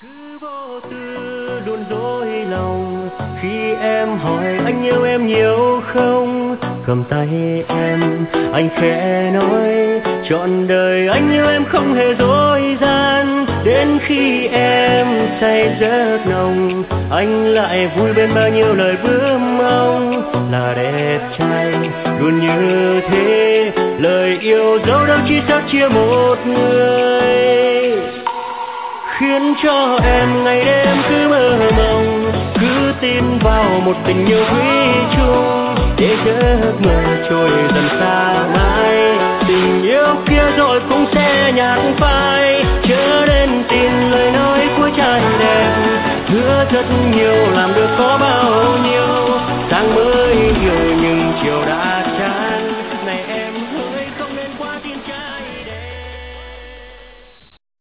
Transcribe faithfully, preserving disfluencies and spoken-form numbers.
Cứ vô tư luôn dối lòng khi em hỏi anh yêu em nhiều không. Cầm tay em, anh khẽ nói trọn đời anh yêu em không hề dối gian. Đến khi em say giấc nồng, anh lại vui bên bao nhiêu lời bướm mong. Là đẹp trai luôn như thế, lời yêu dấu đâu chỉ xác chia một người, khiến cho em ngày đêm cứ mơ mộng, cứ tin vào một tình yêu quý chung, để giấc mơ trôi dần xa mãi. Tình yêu kia rồi cũng sẽ nhạt phai, chớ nên tin lời nói của trai đẹp, hứa rất nhiều làm được có bao